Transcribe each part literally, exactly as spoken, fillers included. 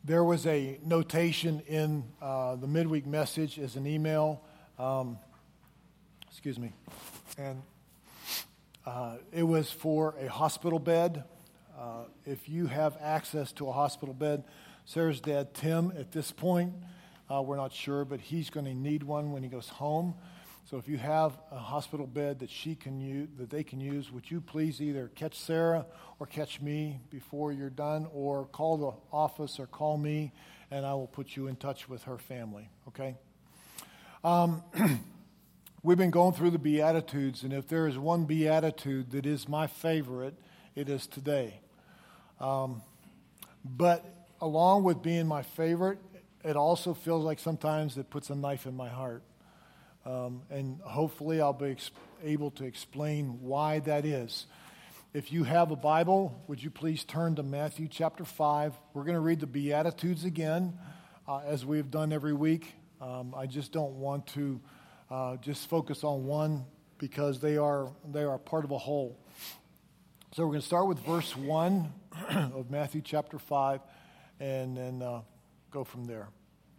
There was a notation in uh, the midweek message as an email. Um, excuse me. And uh, it was for a hospital bed. Uh, if you have access to a hospital bed, Sarah's dad, Tim, at this point, uh, we're not sure, but he's going to need one when he goes home. So if you have a hospital bed that she can use, that they can use, would you please either catch Sarah or catch me before you're done, or call the office or call me, and I will put you in touch with her family, okay? Um, we've been going through the Beatitudes, and if there is one Beatitude that is my favorite, it is today. Um, but along with being my favorite, it also feels like sometimes it puts a knife in my heart. Um, and hopefully I'll be ex- able to explain why that is. If you have a Bible, would you please turn to Matthew chapter five. We're going to read the Beatitudes again, uh, as we've done every week. Um, I just don't want to uh, just focus on one because they are they are part of a whole. So we're going to start with verse one of Matthew chapter five and then uh, go from there.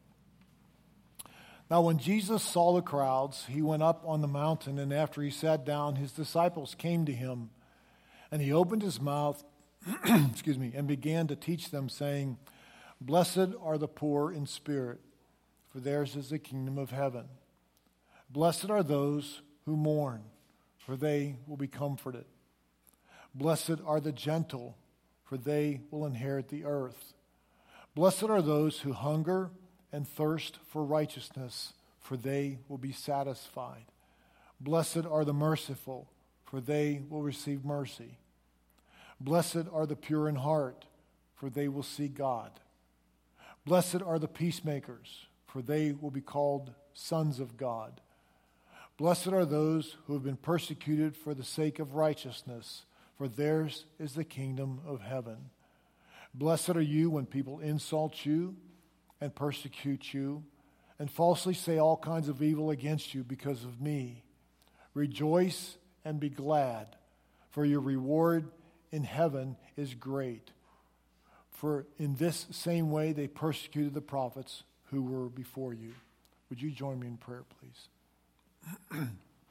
Now, when Jesus saw the crowds, he went up on the mountain, and after he sat down, his disciples came to him. And he opened his mouth, excuse me, and began to teach them, saying, "Blessed are the poor in spirit, for theirs is the kingdom of heaven. Blessed are those who mourn, for they will be comforted. Blessed are the gentle, for they will inherit the earth. Blessed are those who hunger and thirst for righteousness, for they will be satisfied. Blessed are the merciful, for they will receive mercy. Blessed are the pure in heart, for they will see God. Blessed are the peacemakers, for they will be called sons of God. Blessed are those who have been persecuted for the sake of righteousness, for theirs is the kingdom of heaven. Blessed are you when people insult you and persecute you, and falsely say all kinds of evil against you because of me. Rejoice and be glad, for your reward in heaven is great. For in this same way they persecuted the prophets who were before you." Would you join me in prayer, please?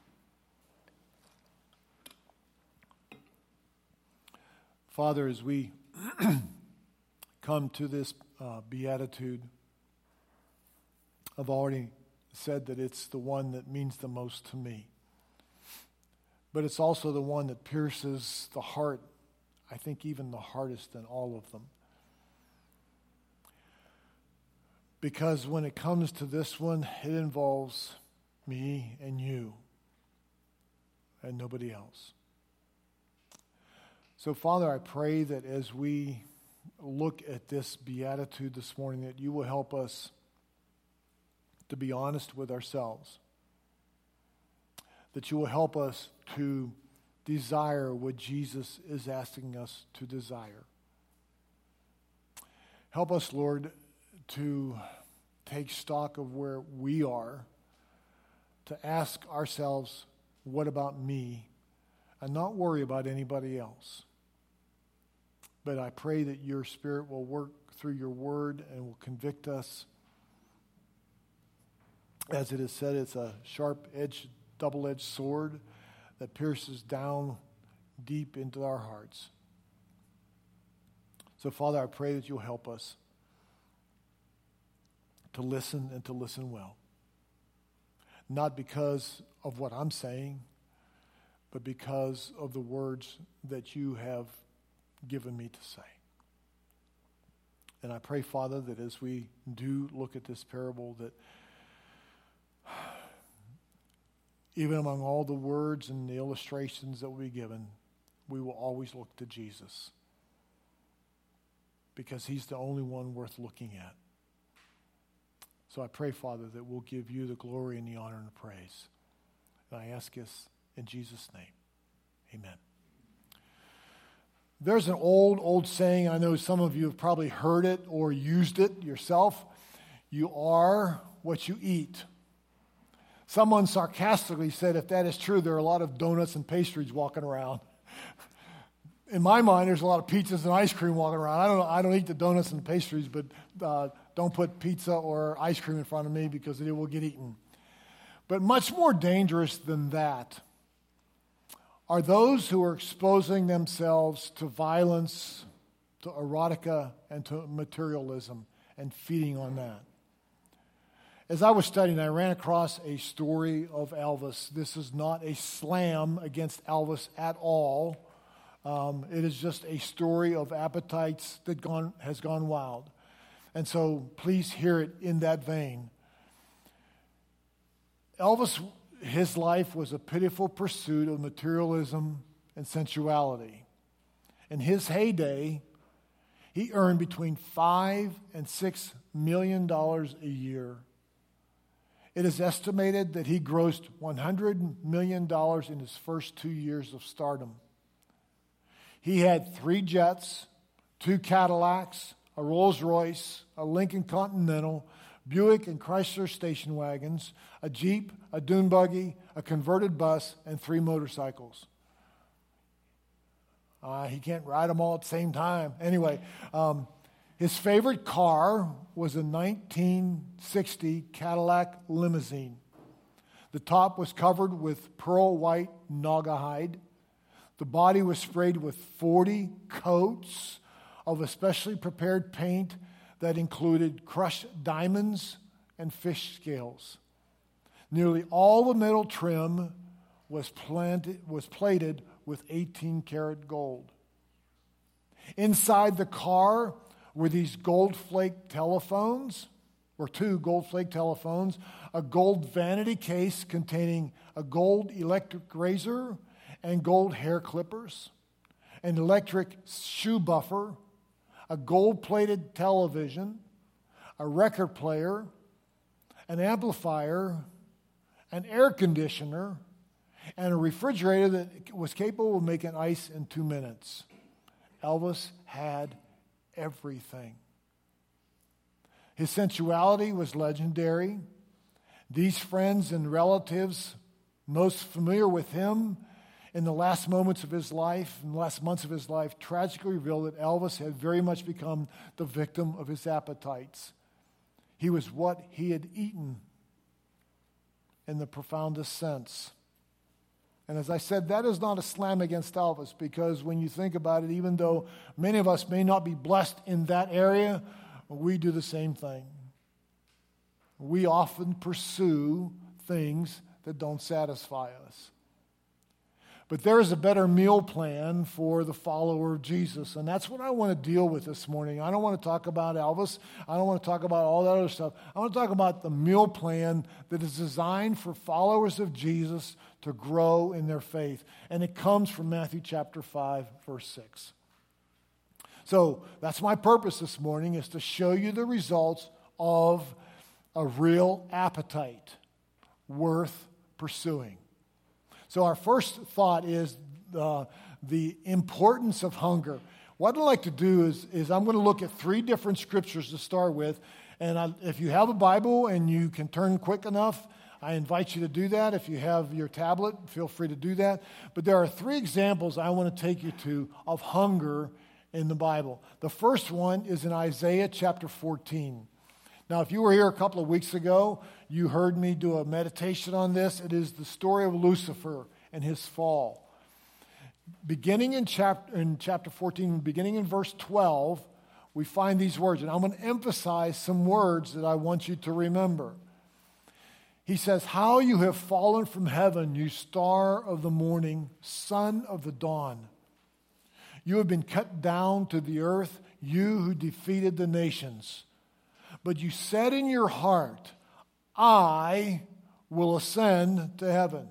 Father, as we come to this uh, beatitude, I've already said that it's the one that means the most to me. But it's also the one that pierces the heart, I think even the hardest in all of them. Because when it comes to this one, it involves me and you and nobody else. So, Father, I pray that as we look at this beatitude this morning, that you will help us to be honest with ourselves, that you will help us to desire what Jesus is asking us to desire. Help us, Lord, to take stock of where we are, to ask ourselves, what about me, and not worry about anybody else. But I pray that your Spirit will work through your word and will convict us. As it is said, it's a sharp-edged, double-edged sword that pierces down deep into our hearts. So, Father, I pray that you'll help us to listen and to listen well. Not because of what I'm saying, but because of the words that you have given me to say. And I pray, Father, that as we do look at this parable, that even among all the words and the illustrations that will be given, we will always look to Jesus, because he's the only one worth looking at. So I pray, Father, that we'll give you the glory and the honor and the praise. And I ask this in Jesus' name. Amen. There's an old, old saying. I know some of you have probably heard it or used it yourself. You are what you eat. Someone sarcastically said, if that is true, there are a lot of donuts and pastries walking around. in my mind, there's a lot of pizzas and ice cream walking around. I don't I don't eat the donuts and the pastries, but uh, don't put pizza or ice cream in front of me because it will get eaten. But much more dangerous than that are those who are exposing themselves to violence, to erotica, and to materialism, and feeding on that. As I was studying, I ran across a story of Elvis. This is not a slam against Elvis at all. Um, it is just a story of appetites that gone, has gone wild. And so please hear it in that vein. Elvis, his life was a pitiful pursuit of materialism and sensuality. In his heyday, he earned between five and six million dollars a year. It is estimated that he grossed one hundred million dollars in his first two years of stardom. He had three jets, two Cadillacs, a Rolls Royce, a Lincoln Continental, Buick and Chrysler station wagons, a Jeep, a dune buggy, a converted bus, and three motorcycles. Uh, he can't ride them all at the same time. Anyway, um, his favorite car was a nineteen sixty Cadillac limousine. The top was covered with pearl white naugahyde. The body was sprayed with forty coats of a specially prepared paint that included crushed diamonds and fish scales. Nearly all the metal trim was planted, was plated with eighteen karat gold. Inside the car were these gold flake telephones, or two gold flake telephones, a gold vanity case containing a gold electric razor and gold hair clippers, an electric shoe buffer, a gold-plated television, a record player, an amplifier, an air conditioner, and a refrigerator that was capable of making ice in two minutes. Elvis had everything. His sensuality was legendary. These friends and relatives most familiar with him in the last moments of his life, in the last months of his life, tragically revealed that Elvis had very much become the victim of his appetites. He was what he had eaten in the profoundest sense. And as I said, that is not a slam against Elvis, because when you think about it, even though many of us may not be blessed in that area, we do the same thing. We often pursue things that don't satisfy us. But there is a better meal plan for the follower of Jesus, and that's what I want to deal with this morning. I don't want to talk about Elvis. I don't want to talk about all that other stuff. I want to talk about the meal plan that is designed for followers of Jesus to grow in their faith. And it comes from Matthew chapter five, verse six. So that's my purpose this morning, is to show you the results of a real appetite worth pursuing. So our first thought is uh, the importance of hunger. What I'd like to do is, is I'm going to look at three different scriptures to start with. And I, if you have a Bible and you can turn quick enough, I invite you to do that. If you have your tablet, feel free to do that. But there are three examples I want to take you to of hunger in the Bible. The first one is in Isaiah chapter fourteen. Now, if you were here a couple of weeks ago, you heard me do a meditation on this. It is the story of Lucifer and his fall. Beginning in chapter, in chapter fourteen, beginning in verse twelve, we find these words. And I'm going to emphasize some words that I want you to remember. He says, "How you have fallen from heaven, you star of the morning, son of the dawn. You have been cut down to the earth, you who defeated the nations. But you said in your heart, I will ascend to heaven.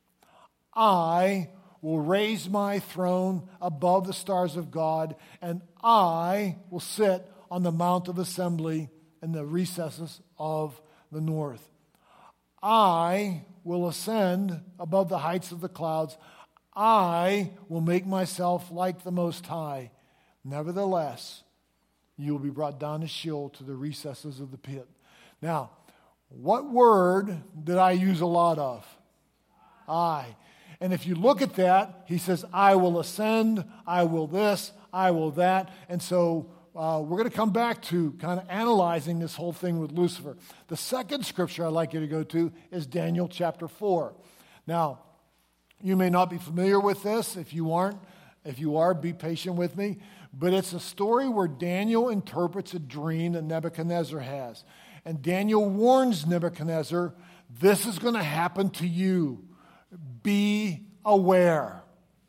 I will raise my throne above the stars of God, and I will sit on the mount of assembly in the recesses of the north. I will ascend above the heights of the clouds. I will make myself like the Most High. Nevertheless, you will be brought down to Sheol, to the recesses of the pit." Now, what word did I use a lot of? I. And if you look at that, he says, I will ascend, I will this, I will that. And so uh, we're going to come back to kind of analyzing this whole thing with Lucifer. The second scripture I'd like you to go to is Daniel chapter four. Now, you may not be familiar with this. If you aren't, if you are, be patient with me. But it's a story where Daniel interprets a dream that Nebuchadnezzar has. And Daniel warns Nebuchadnezzar, this is going to happen to you. Be aware.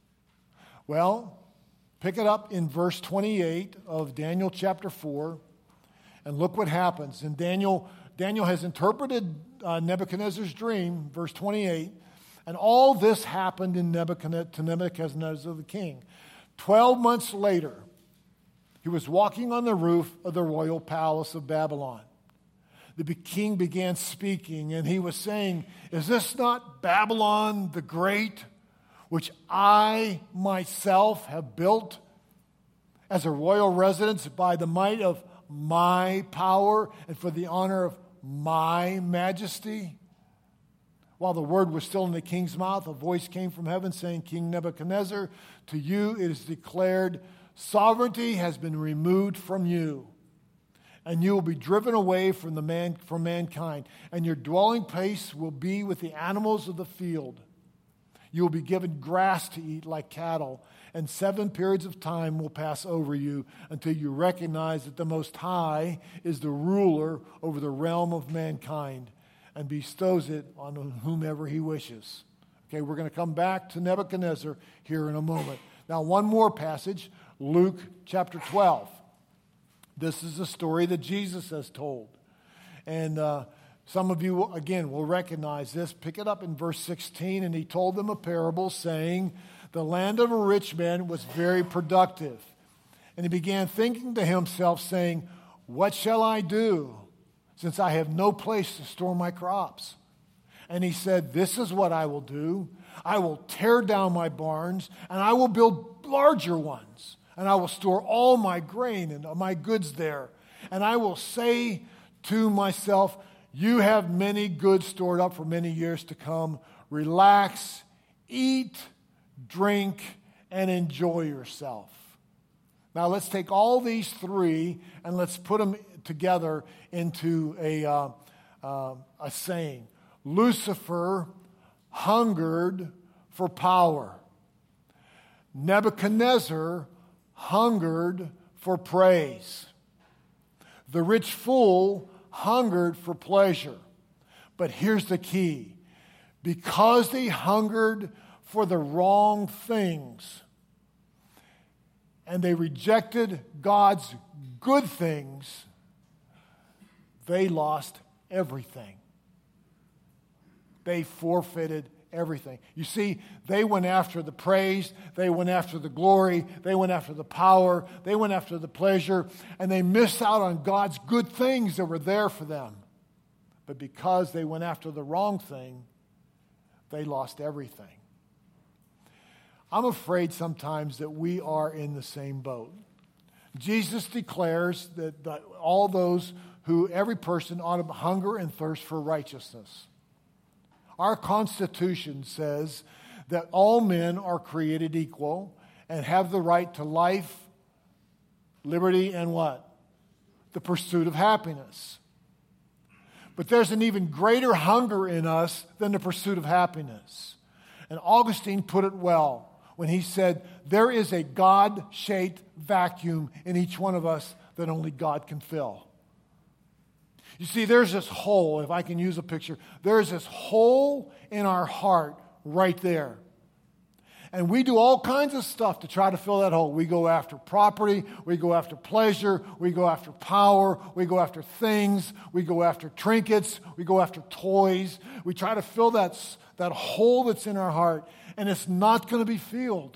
Well, pick it up in verse twenty-eight of Daniel chapter four, and look what happens. And Daniel, Daniel has interpreted uh, Nebuchadnezzar's dream, verse twenty-eight, and all this happened in Nebuchadnezzar, to Nebuchadnezzar the king. Twelve months later, he was walking on the roof of the royal palace of Babylon. The king began speaking, and he was saying, is this not Babylon the Great, which I myself have built as a royal residence by the might of my power and for the honor of my majesty? While the word was still in the king's mouth, a voice came from heaven saying, King Nebuchadnezzar, to you it is declared, sovereignty has been removed from you, and you will be driven away from, the man, from mankind, and your dwelling place will be with the animals of the field. You will be given grass to eat like cattle, and seven periods of time will pass over you until you recognize that the Most High is the ruler over the realm of mankind and bestows it on whomever he wishes. Okay, we're going to come back to Nebuchadnezzar here in a moment. Now, one more passage, Luke chapter twelve. This is a story that Jesus has told. And uh, some of you, again, will recognize this. Pick it up in verse sixteen. And he told them a parable, saying, the land of a rich man was very productive. And he began thinking to himself, saying, what shall I do, since I have no place to store my crops? And he said, this is what I will do. I will tear down my barns, and I will build larger ones. And I will store all my grain and my goods there. And I will say to myself, you have many goods stored up for many years to come. Relax, eat, drink, and enjoy yourself. Now let's take all these three and let's put them together into a, uh, uh, a saying. Lucifer hungered for power. Nebuchadnezzar hungered for praise. The rich fool hungered for pleasure. But here's the key. Because they hungered for the wrong things and they rejected God's good things, they lost everything. They forfeited everything. You see, they went after the praise, they went after the glory, they went after the power, they went after the pleasure, and they missed out on God's good things that were there for them. But because they went after the wrong thing, they lost everything. I'm afraid sometimes that we are in the same boat. Jesus declares that, that all those who, every person ought to hunger and thirst for righteousness. Our Constitution says that all men are created equal and have the right to life, liberty, and what? The pursuit of happiness. But there's an even greater hunger in us than the pursuit of happiness. And Augustine put it well when he said, there is a God-shaped vacuum in each one of us that only God can fill. You see, there's this hole, if I can use a picture, there's this hole in our heart right there. And we do all kinds of stuff to try to fill that hole. We go after property, we go after pleasure, we go after power, we go after things, we go after trinkets, we go after toys. We try to fill that, that hole that's in our heart, and it's not going to be filled.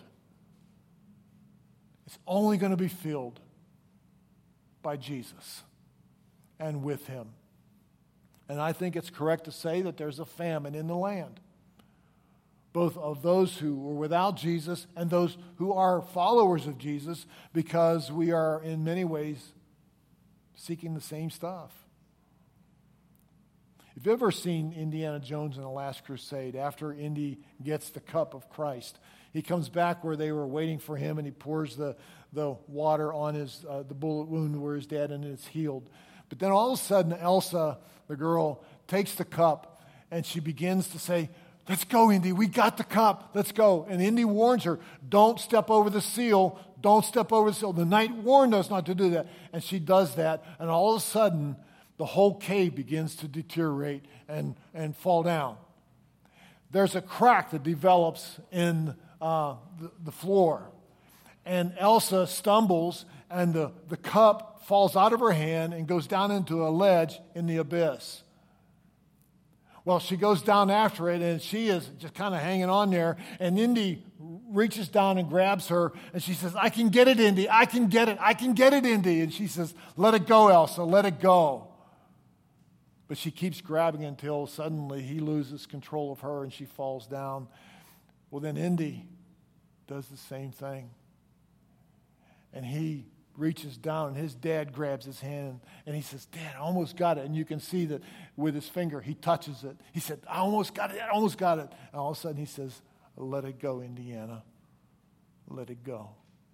It's only going to be filled by Jesus and with him. And I think it's correct to say that there's a famine in the land, both of those who were without Jesus and those who are followers of Jesus, because we are in many ways seeking the same stuff. If you've ever seen Indiana Jones and the Last Crusade, after Indy gets the cup of Christ, he comes back where they were waiting for him, and he pours the, the water on his uh, the bullet wound where his dad, and it's healed. But then all of a sudden, Elsa, the girl, takes the cup, and she begins to say, let's go, Indy. We got the cup. Let's go. And Indy warns her, don't step over the seal. Don't step over the seal. The knight warned us not to do that. And she does that. And all of a sudden, the whole cave begins to deteriorate and, and fall down. There's a crack that develops in uh, the, the floor. And Elsa stumbles, and the, the cup falls out of her hand and goes down into a ledge in the abyss. Well, she goes down after it, and she is just kind of hanging on there. And Indy reaches down and grabs her, and she says, I can get it, Indy. I can get it. I can get it, Indy. And she says, let it go, Elsa. Let it go. But she keeps grabbing until suddenly he loses control of her, and she falls down. Well, then Indy does the same thing. And he reaches down, and his dad grabs his hand, and he says, Dad, I almost got it. And you can see that with his finger, he touches it. He said, I almost got it. I almost got it. And all of a sudden he says, let it go, Indiana. Let it go.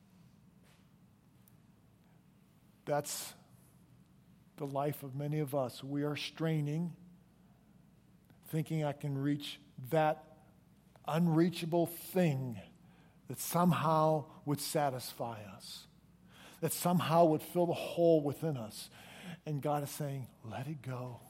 That's the life of many of us. We are straining, thinking I can reach that unreachable thing that somehow would satisfy us, that somehow would fill the hole within us. And God is saying, let it go.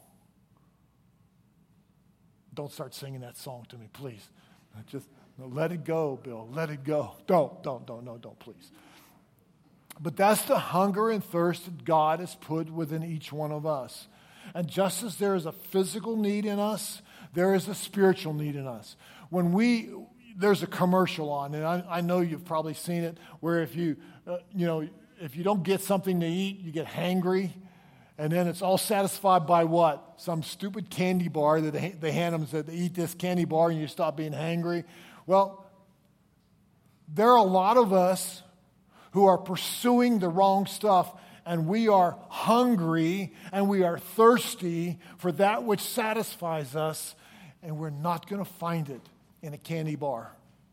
Don't start singing that song to me, please. Just no, let it go, Bill. Let it go. Don't, don't, don't, no, don't, please. But that's the hunger and thirst that God has put within each one of us. And just as there is a physical need in us, there is a spiritual need in us. When we, there's a commercial on, and I, I know you've probably seen it, where if you, uh, you know, if you don't get something to eat, you get hangry. And then it's all satisfied by what? Some stupid candy bar that they, they hand them and said, eat this candy bar and you stop being hangry. Well, there are a lot of us who are pursuing the wrong stuff, and we are hungry and we are thirsty for that which satisfies us, and we're not going to find it in a candy bar.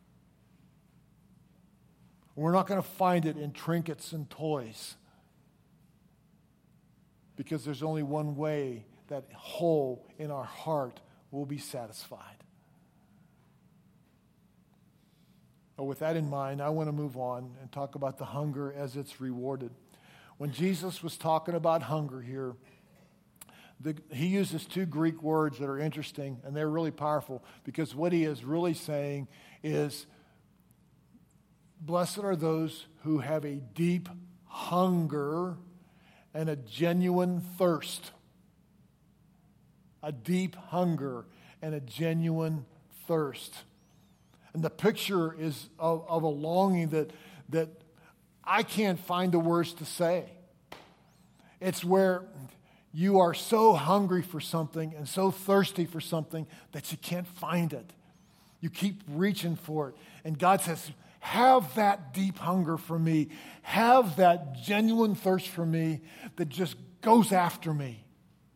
We're not going to find it in trinkets and toys, because there's only one way that hole in our heart will be satisfied. Well, with that in mind, I want to move on and talk about the hunger as it's rewarded. When Jesus was talking about hunger here, the, he uses two Greek words that are interesting, and they're really powerful, because what he is really saying is, blessed are those who have a deep hunger and a genuine thirst. A deep hunger and a genuine thirst. And the picture is of, of a longing that, that I can't find the words to say. It's where you are so hungry for something and so thirsty for something that you can't find it. You keep reaching for it. And God says, have that deep hunger for me. Have that genuine thirst for me that just goes after me.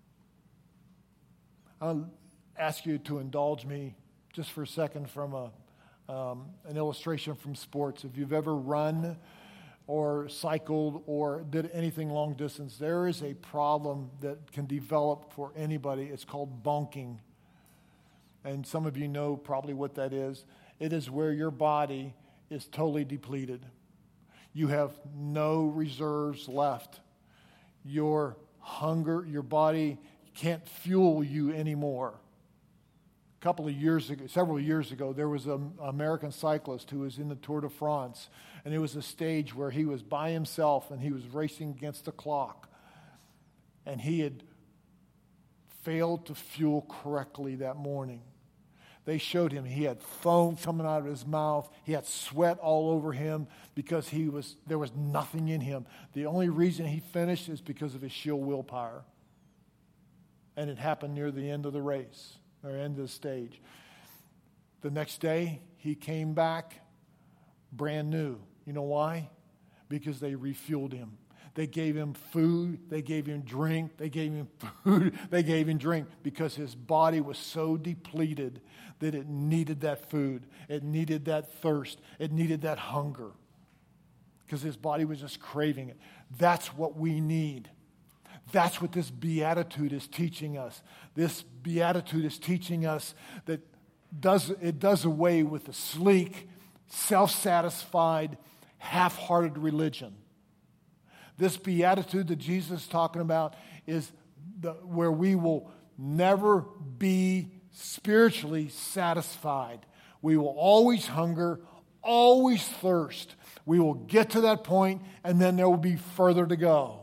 I'll ask you to indulge me just for a second from a Um, an illustration from sports. If you've ever run or cycled or did anything long distance, there is a problem that can develop for anybody. It's called bonking. And some of you know probably what that is. It is where your body is totally depleted. You have no reserves left. Your hunger, your body can't fuel you anymore. A couple of years ago, several years ago, there was an American cyclist who was in the Tour de France, and it was a stage where he was by himself and he was racing against the clock, and he had failed to fuel correctly that morning. They showed him he had foam coming out of his mouth. He had sweat all over him because he was there was nothing in him. The only reason he finished is because of his sheer willpower, and it happened near the end of the race. Or end of the stage. The next day, he came back brand new. You know why? Because they refueled him. They gave him food, they gave him drink, they gave him food, they gave him drink because his body was so depleted that it needed that food. It needed that thirst. It needed that hunger because his body was just craving it. That's what we need. That's what this beatitude is teaching us. This beatitude is teaching us that does it does away with the sleek, self-satisfied, half-hearted religion. This beatitude that Jesus is talking about is the, where we will never be spiritually satisfied. We will always hunger, always thirst. We will get to that point, and then there will be further to go.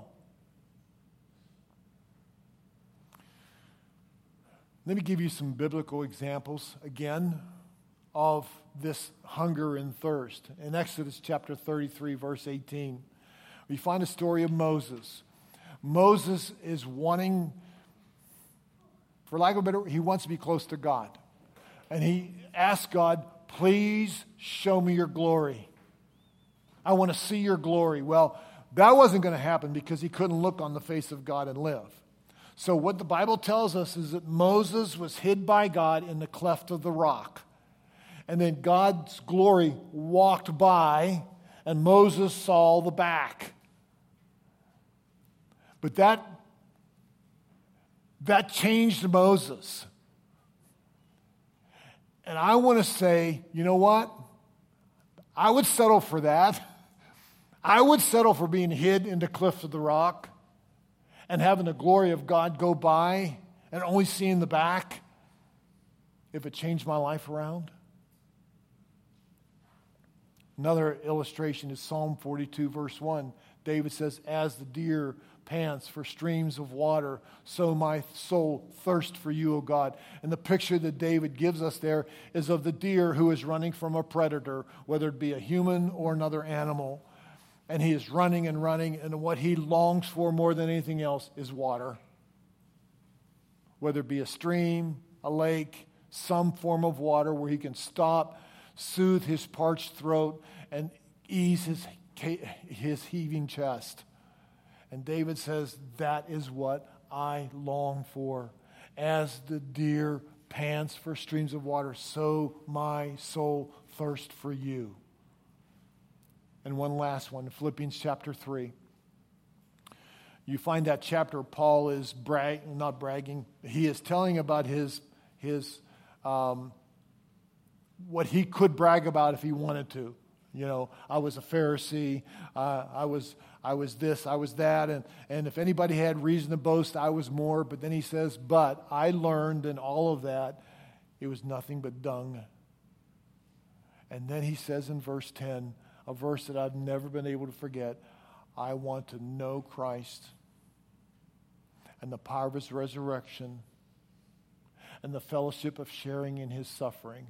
Let me give you some biblical examples again of this hunger and thirst. In Exodus chapter thirty-three, verse eighteen, we find a story of Moses. Moses is wanting, for lack of a better word, he wants to be close to God. And he asks God, please show me your glory. I want to see your glory. Well, that wasn't going to happen because he couldn't look on the face of God and live. So what the Bible tells us is that Moses was hid by God in the cleft of the rock. And then God's glory walked by, and Moses saw the back. But that, that changed Moses. And I want to say, you know what? I would settle for that. I would settle for being hid in the cliff of the rock and having the glory of God go by and only seeing the back if it changed my life around. Another illustration is Psalm forty-two, verse one. David says, as the deer pants for streams of water, so my soul thirsts for you, O God. And the picture that David gives us there is of the deer who is running from a predator, whether it be a human or another animal. And he is running and running, and what he longs for more than anything else is water. Whether it be a stream, a lake, some form of water where he can stop, soothe his parched throat, and ease his, his heaving chest. And David says, that is what I long for. As the deer pants for streams of water, so my soul thirsts for you. And one last one, Philippians chapter three. You find that chapter, Paul is brag, not bragging. He is telling about his, his um, what he could brag about if he wanted to. You know, I was a Pharisee. Uh, I was I was this. I was that. And, and if anybody had reason to boast, I was more. But then he says, but I learned in all of that, it was nothing but dung. And then he says in verse ten, a verse that I've never been able to forget, I want to know Christ and the power of his resurrection and the fellowship of sharing in his sufferings.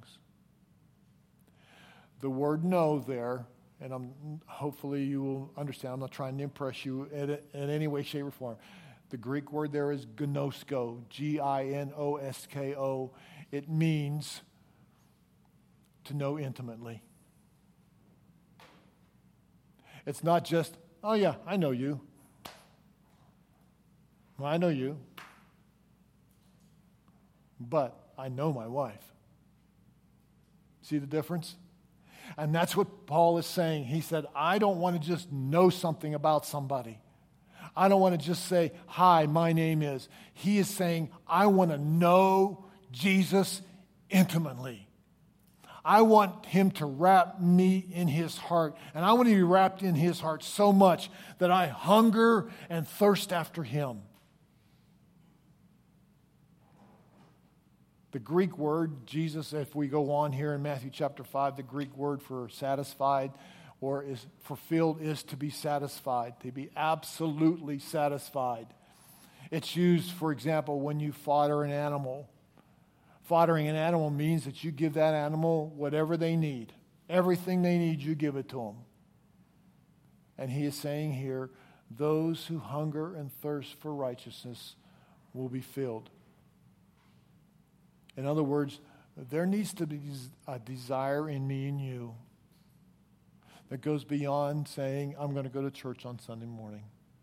The word know there, and I'm hopefully you will understand, I'm not trying to impress you in, in any way, shape, or form. The Greek word there is gnosko, G I N O S K O. It means to know intimately. It's not just, oh yeah, I know you. Well, I know you. But I know my wife. See the difference? And that's what Paul is saying. He said, I don't want to just know something about somebody. I don't want to just say, hi, my name is. He is saying, I want to know Jesus intimately. I want him to wrap me in his heart. And I want to be wrapped in his heart so much that I hunger and thirst after him. The Greek word, Jesus, if we go on here in Matthew chapter five, the Greek word for satisfied or is fulfilled is to be satisfied, to be absolutely satisfied. It's used, for example, when you fodder an animal. Foddering an animal means that you give that animal whatever they need. Everything they need, you give it to them. And he is saying here, those who hunger and thirst for righteousness will be filled. In other words, there needs to be a desire in me and you that goes beyond saying, I'm going to go to church on Sunday morning.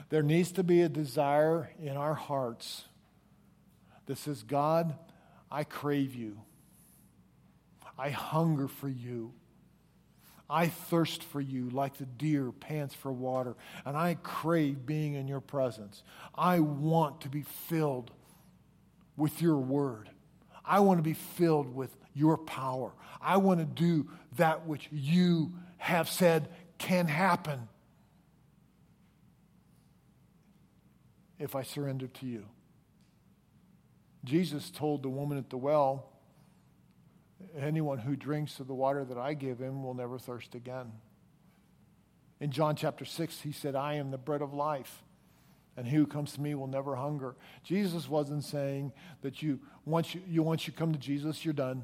There needs to be a desire in our hearts that says, God, I crave you. I hunger for you. I thirst for you like the deer pants for water, and I crave being in your presence. I want to be filled with your word. I want to be filled with your power. I want to do that which you have said can happen if I surrender to you. Jesus told the woman at the well, anyone who drinks of the water that I give him will never thirst again. In John chapter six, he said, I am the bread of life, and he who comes to me will never hunger. Jesus wasn't saying that you once you, you once you come to Jesus, you're done.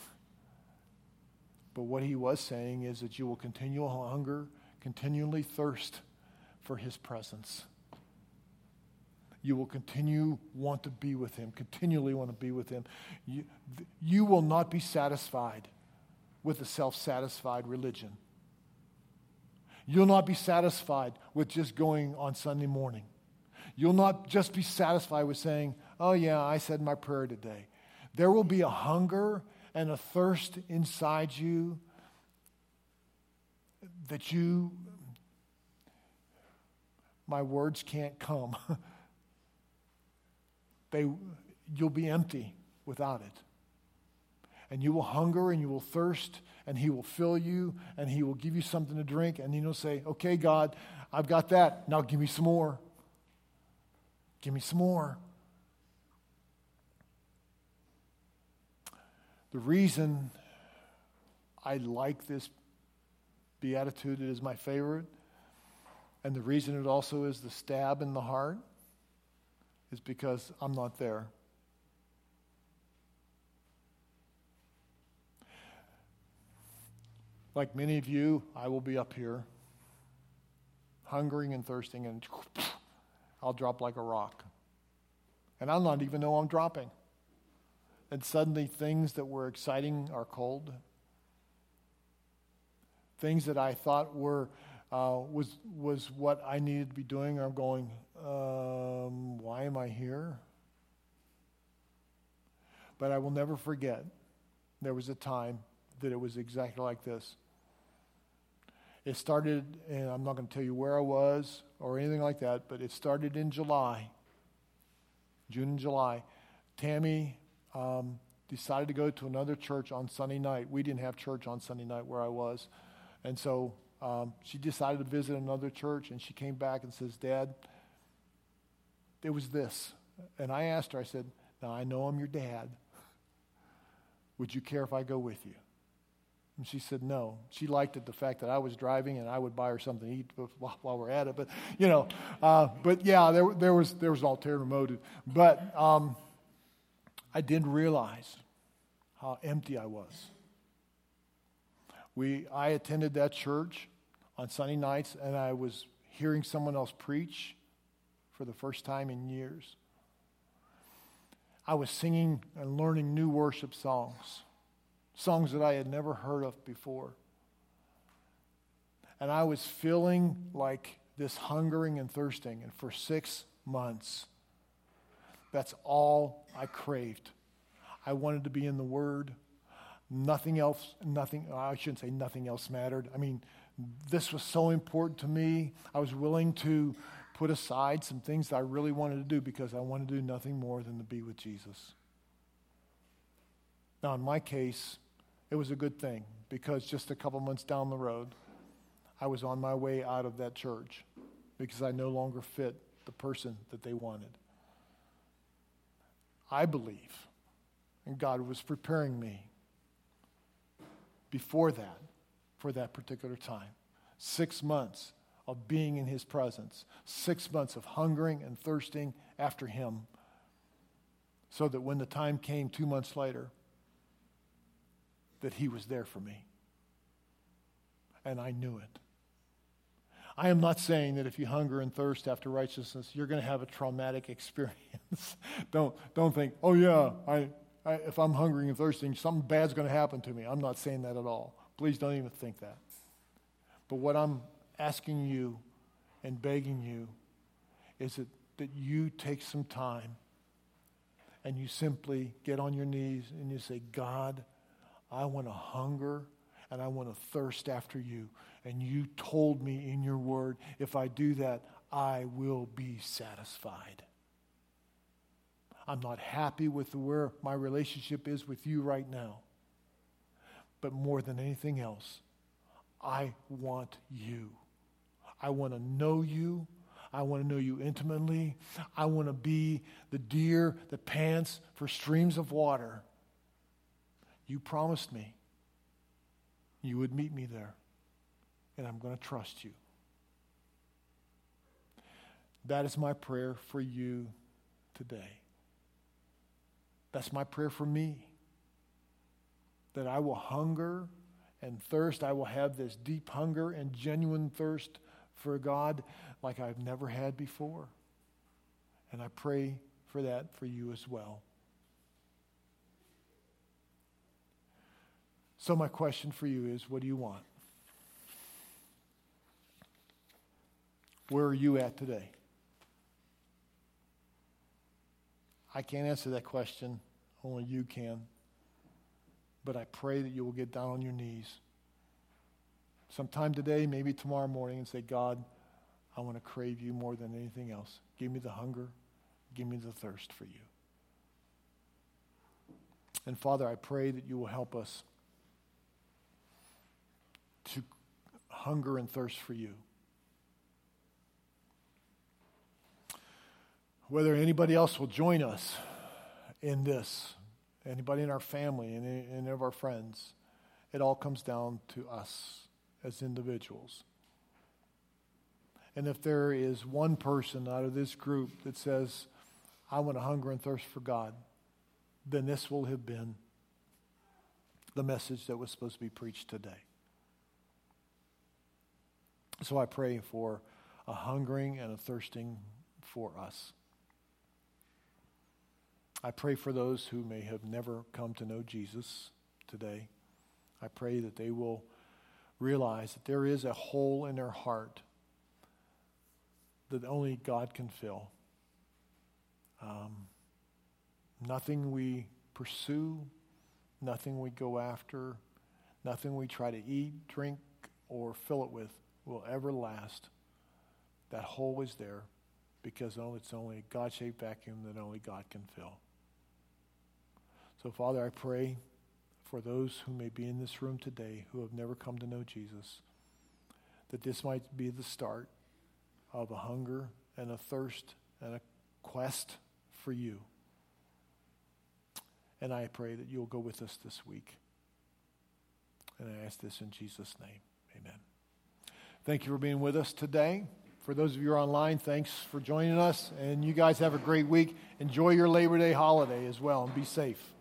But what he was saying is that you will continue hunger, continually thirst for his presence. You will continue want to be with him, continually want to be with him. You, you will not be satisfied with a self-satisfied religion. You'll not be satisfied with just going on Sunday morning. You'll not just be satisfied with saying, oh yeah, I said my prayer today. There will be a hunger and a thirst inside you that you, my words can't come. They, you'll be empty without it. And you will hunger and you will thirst, and he will fill you, and he will give you something to drink, and you'll say, okay, God, I've got that. Now give me some more. Give me some more. The reason I like this beatitude, it is my favorite, and the reason it also is the stab in the heart, is because I'm not there. Like many of you, I will be up here, hungering and thirsting, and I'll drop like a rock. And I'll not even know I'm dropping. And suddenly things that were exciting are cold. Things that I thought were uh, was was what I needed to be doing, I'm going, um, why am I here? But I will never forget, there was a time that it was exactly like this. It started, and I'm not going to tell you where I was or anything like that, but it started in July, June and July. Tammy um, decided to go to another church on Sunday night. We didn't have church on Sunday night where I was. And so um, she decided to visit another church, and she came back and says, Dad, it was this. And I asked her, I said, now I know I'm your dad. Would you care if I go with you? And she said no. She liked it, the fact that I was driving and I would buy her something to eat while we're at it. But, you know, uh, but yeah, there, there was there was an ulterior motive. But um, I didn't realize how empty I was. We I attended that church on Sunday nights, and I was hearing someone else preach for the first time in years. I was singing and learning new worship songs, songs that I had never heard of before. And I was feeling like this hungering and thirsting. And for six months, that's all I craved. I wanted to be in the Word. Nothing else, nothing, I shouldn't say nothing else mattered. I mean, this was so important to me. I was willing to put aside some things that I really wanted to do because I wanted to do nothing more than to be with Jesus. Now, in my case, it was a good thing because just a couple months down the road, I was on my way out of that church because I no longer fit the person that they wanted. I believe, and God was preparing me before that, for that particular time. Six months of being in His presence. Six months of hungering and thirsting after Him. So that when the time came two months later, that He was there for me. And I knew it. I am not saying that if you hunger and thirst after righteousness, you're going to have a traumatic experience. don't, don't think, oh yeah, I, I, if I'm hungering and thirsting, something bad's going to happen to me. I'm not saying that at all. Please don't even think that. But what I'm asking you and begging you is it that you take some time and you simply get on your knees and you say, God, I want to hunger and I want to thirst after you. And you told me in your word, if I do that, I will be satisfied. I'm not happy with where my relationship is with you right now. But more than anything else, I want you. I want to know you. I want to know you intimately. I want to be the deer that pants for streams of water. You promised me you would meet me there, and I'm going to trust you. That is my prayer for you today. That's my prayer for me, that I will hunger and thirst. I will have this deep hunger and genuine thirst for God like I've never had before. And I pray for that for you as well. So my question for you is, what do you want? Where are you at today? I can't answer that question. Only you can. But I pray that you will get down on your knees sometime today, maybe tomorrow morning, and say, God, I want to crave you more than anything else. Give me the hunger. Give me the thirst for you. And Father, I pray that you will help us to hunger and thirst for you. Whether anybody else will join us in this, anybody in our family and any of our friends, it all comes down to us as individuals. And if there is one person out of this group that says, I want to hunger and thirst for God, then this will have been the message that was supposed to be preached today. So I pray for a hungering and a thirsting for us. I pray for those who may have never come to know Jesus today. I pray that they will realize that there is a hole in their heart that only God can fill. Um, nothing we pursue, nothing we go after, nothing we try to eat, drink, or fill it with will ever last. That hole is there because it's only a God-shaped vacuum that only God can fill. So, Father, I pray for those who may be in this room today who have never come to know Jesus, that this might be the start of a hunger and a thirst and a quest for you. And I pray that you'll go with us this week. And I ask this in Jesus' name. Amen. Thank you for being with us today. For those of you who are online, thanks for joining us. And you guys have a great week. Enjoy your Labor Day holiday as well, and be safe.